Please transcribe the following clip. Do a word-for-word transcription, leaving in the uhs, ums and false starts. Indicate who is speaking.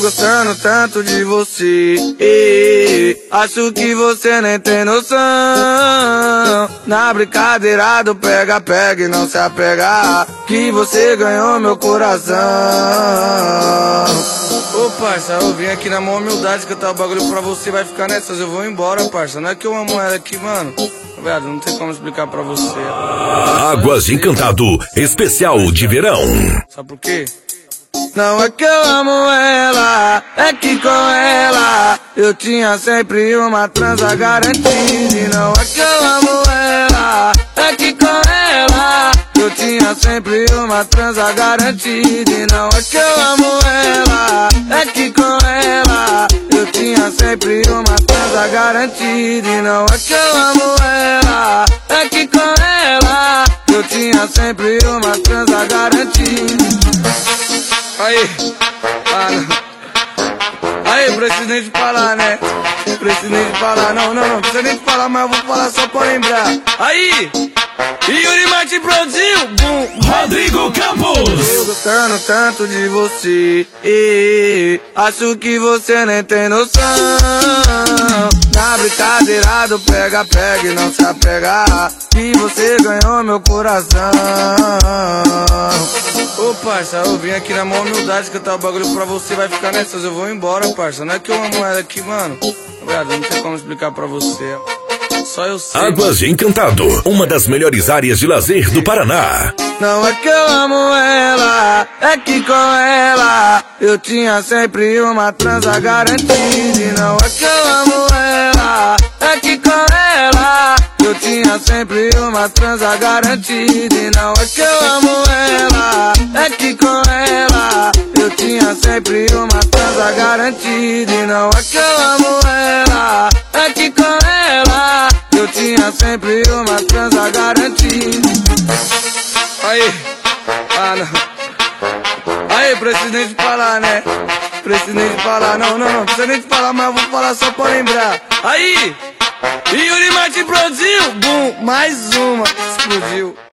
Speaker 1: gostando tanto de você, e acho que você nem tem noção. Na brincadeira do pega, pega e não se apegar, que você ganhou meu coração. Ô parça, eu vim aqui na maior humildade cantar o bagulho pra você, vai ficar nessas, eu vou embora, parça. Não é que eu amo ela aqui, mano. Velho, não tem como explicar pra você.
Speaker 2: Águas Encantado, especial de verão.
Speaker 1: Sabe por quê? Não é que eu amo ela, é que com ela eu tinha sempre uma transa garantida. E não é que eu amo ela, é que com ela eu tinha sempre uma transa garantida. E não é que eu amo ela, é que com ela eu tinha sempre uma transa garantida. E não é que eu amo ela, é que com ela eu tinha sempre uma transa garantida. Aí, ah, não. Aí, preciso nem de falar, né? Preciso nem de falar, não, não, não precisa nem de falar, mas eu vou falar só pra lembrar. Aí, Yuri Martin produziu, bum,
Speaker 2: Rodrigo Campos.
Speaker 1: Eu gostando tanto de você, e acho que você nem tem noção. Na brincadeira do pega, pega e não se apegar, que você ganhou meu coração. Ô parça, eu vim aqui na maior humildade cantar o bagulho pra você, vai ficar nessas, eu vou embora, parça. Não é que eu amo ela aqui, mano. Velho, não tem como explicar pra você. Só eu sei.
Speaker 2: Águas Encantado, uma das melhores áreas de lazer do Paraná.
Speaker 1: Não é que eu amo ela, é que com ela eu tinha sempre uma transa garantida. E não é que eu amo ela, é que com ela eu tinha sempre uma transa garantida. E não é que eu amo ela, é que com ela eu tinha sempre uma transa garantida. E não é que eu amo ela, é que com ela eu tinha sempre uma transa garantida. Aí, ah não. Aí, preciso nem de falar, né? Preciso nem de falar, não, não, não precisa nem de falar, mas eu vou falar só pra lembrar. Aí, Yuri Martin produziu, bum, mais uma, explodiu.